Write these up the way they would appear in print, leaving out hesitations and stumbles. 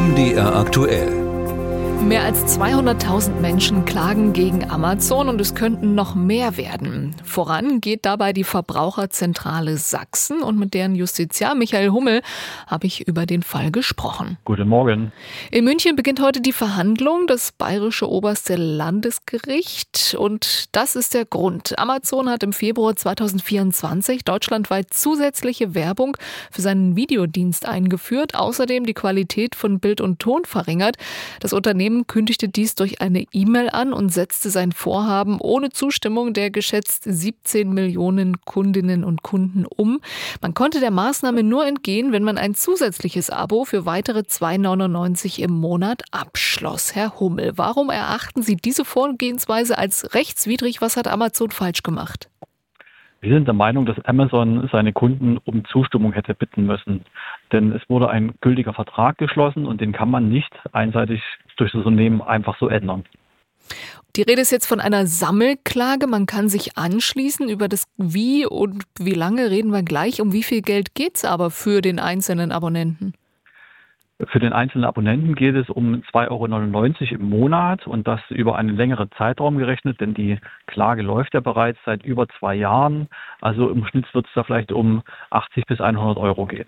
MDR aktuell. Mehr als 200.000 Menschen klagen gegen Amazon und es könnten noch mehr werden. Voran geht dabei die Verbraucherzentrale Sachsen und mit deren Justiziar Michael Hummel habe ich über den Fall gesprochen. Guten Morgen. In München beginnt heute die Verhandlung, das bayerische oberste Landesgericht, und das ist der Grund. Amazon hat im Februar 2024 deutschlandweit zusätzliche Werbung für seinen Videodienst eingeführt, außerdem die Qualität von Bild und Ton verringert. Das Unternehmen kündigte dies durch eine E-Mail an und setzte sein Vorhaben ohne Zustimmung der geschätzt 17 Millionen Kundinnen und Kunden um. Man konnte der Maßnahme nur entgehen, wenn man ein zusätzliches Abo für weitere 2,99 € im Monat abschloss. Herr Hummel, warum erachten Sie diese Vorgehensweise als rechtswidrig? Was hat Amazon falsch gemacht? Wir sind der Meinung, dass Amazon seine Kunden um Zustimmung hätte bitten müssen. Denn es wurde ein gültiger Vertrag geschlossen und den kann man nicht einseitig durch das Unternehmen einfach so ändern. Die Rede ist jetzt von einer Sammelklage. Man kann sich anschließen. Über das Wie und wie lange reden wir gleich. Um wie viel Geld geht es aber für den einzelnen Abonnenten? Für den einzelnen Abonnenten geht es um 2,99 € im Monat und das über einen längeren Zeitraum gerechnet, denn die Klage läuft ja bereits seit über 2 Jahren. Also im Schnitt wird es da vielleicht um 80 bis 100 € gehen.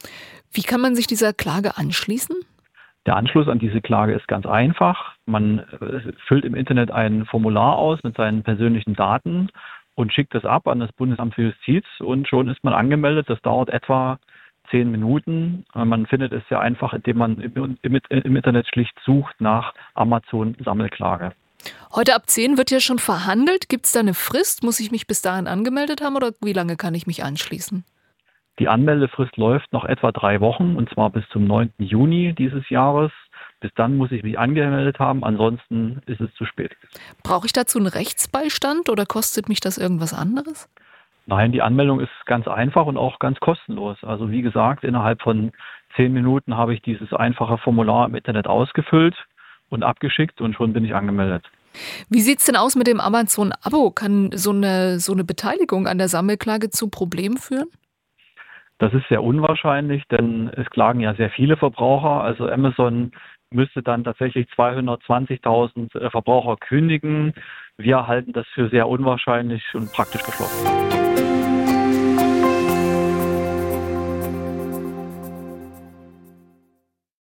Wie kann man sich dieser Klage anschließen? Der Anschluss an diese Klage ist ganz einfach. Man füllt im Internet ein Formular aus mit seinen persönlichen Daten und schickt es ab an das Bundesamt für Justiz und schon ist man angemeldet. Das dauert etwa 10 Minuten. Man findet es sehr einfach, indem man im Internet schlicht sucht nach Amazon-Sammelklage. Heute ab 10 wird ja schon verhandelt. Gibt es da eine Frist? Muss ich mich bis dahin angemeldet haben oder wie lange kann ich mich anschließen? Die Anmeldefrist läuft noch etwa 3 Wochen und zwar bis zum 9. Juni dieses Jahres. Bis dann muss ich mich angemeldet haben, ansonsten ist es zu spät. Brauche ich dazu einen Rechtsbeistand oder kostet mich das irgendwas anderes? Nein, die Anmeldung ist ganz einfach und auch ganz kostenlos. Also wie gesagt, innerhalb von 10 Minuten habe ich dieses einfache Formular im Internet ausgefüllt und abgeschickt und schon bin ich angemeldet. Wie sieht es denn aus mit dem Amazon-Abo? Kann so eine Beteiligung an der Sammelklage zu Problemen führen? Das ist sehr unwahrscheinlich, denn es klagen ja sehr viele Verbraucher. Also Amazon müsste dann tatsächlich 220.000 Verbraucher kündigen. Wir halten das für sehr unwahrscheinlich und praktisch geschlossen.